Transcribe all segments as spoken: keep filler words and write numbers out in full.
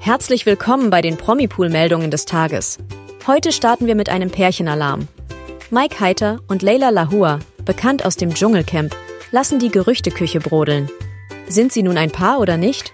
Herzlich willkommen bei den Promipool-Meldungen des Tages. Heute starten wir mit einem Pärchenalarm. Mike Heiter und Leila Lahua, bekannt aus dem Dschungelcamp, lassen die Gerüchteküche brodeln. Sind sie nun ein Paar oder nicht?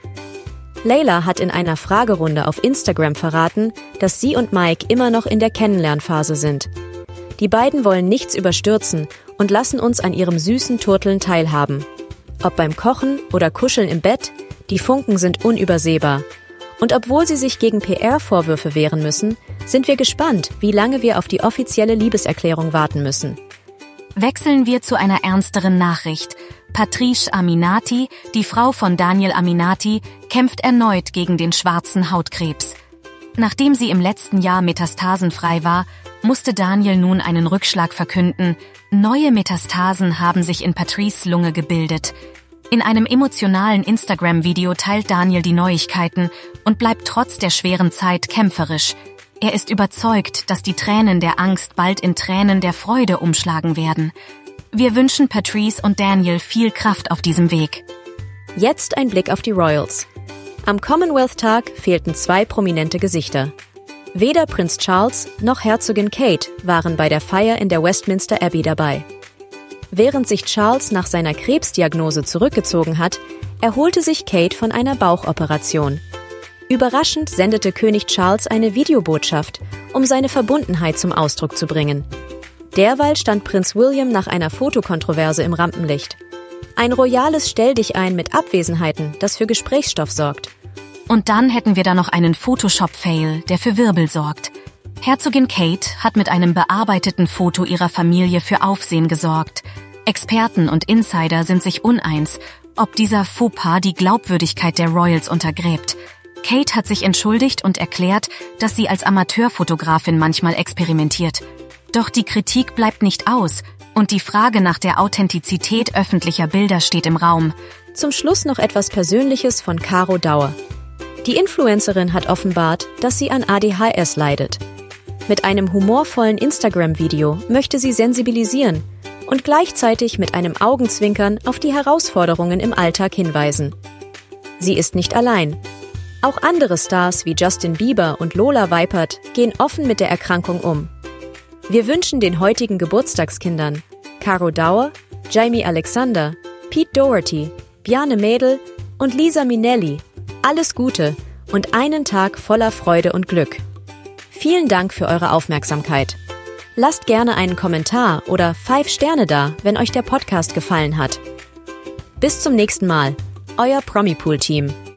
Leila hat in einer Fragerunde auf Instagram verraten, dass sie und Mike immer noch in der Kennenlernphase sind. Die beiden wollen nichts überstürzen und lassen uns an ihrem süßen Turteln teilhaben. Ob beim Kochen oder Kuscheln im Bett, die Funken sind unübersehbar. Und obwohl sie sich gegen P R-Vorwürfe wehren müssen, sind wir gespannt, wie lange wir auf die offizielle Liebeserklärung warten müssen. Wechseln wir zu einer ernsteren Nachricht. Patrice Aminati, die Frau von Daniel Aminati, kämpft erneut gegen den schwarzen Hautkrebs. Nachdem sie im letzten Jahr metastasenfrei war, musste Daniel nun einen Rückschlag verkünden. Neue Metastasen haben sich in Patrices Lunge gebildet. In einem emotionalen Instagram-Video teilt Daniel die Neuigkeiten und bleibt trotz der schweren Zeit kämpferisch. Er ist überzeugt, dass die Tränen der Angst bald in Tränen der Freude umschlagen werden. Wir wünschen Patrice und Daniel viel Kraft auf diesem Weg. Jetzt ein Blick auf die Royals. Am Commonwealth-Tag fehlten zwei prominente Gesichter. Weder Prinz Charles noch Herzogin Kate waren bei der Feier in der Westminster Abbey dabei. Während sich Charles nach seiner Krebsdiagnose zurückgezogen hat, erholte sich Kate von einer Bauchoperation. Überraschend sendete König Charles eine Videobotschaft, um seine Verbundenheit zum Ausdruck zu bringen. Derweil stand Prinz William nach einer Fotokontroverse im Rampenlicht. Ein royales Stelldichein mit Abwesenheiten, das für Gesprächsstoff sorgt. Und dann hätten wir da noch einen Photoshop-Fail, der für Wirbel sorgt. Herzogin Kate hat mit einem bearbeiteten Foto ihrer Familie für Aufsehen gesorgt. Experten und Insider sind sich uneins, ob dieser Fauxpas die Glaubwürdigkeit der Royals untergräbt. Kate hat sich entschuldigt und erklärt, dass sie als Amateurfotografin manchmal experimentiert. Doch die Kritik bleibt nicht aus und die Frage nach der Authentizität öffentlicher Bilder steht im Raum. Zum Schluss noch etwas Persönliches von Caro Dauer. Die Influencerin hat offenbart, dass sie an A D H S leidet. Mit einem humorvollen Instagram-Video möchte sie sensibilisieren und gleichzeitig mit einem Augenzwinkern auf die Herausforderungen im Alltag hinweisen. Sie ist nicht allein. Auch andere Stars wie Justin Bieber und Lola Weipert gehen offen mit der Erkrankung um. Wir wünschen den heutigen Geburtstagskindern Caro Dauer, Jamie Alexander, Pete Doherty, Bjarne Mädel und Lisa Minnelli alles Gute und einen Tag voller Freude und Glück. Vielen Dank für eure Aufmerksamkeit. Lasst gerne einen Kommentar oder fünf Sterne da, wenn euch der Podcast gefallen hat. Bis zum nächsten Mal, euer Promipool-Team.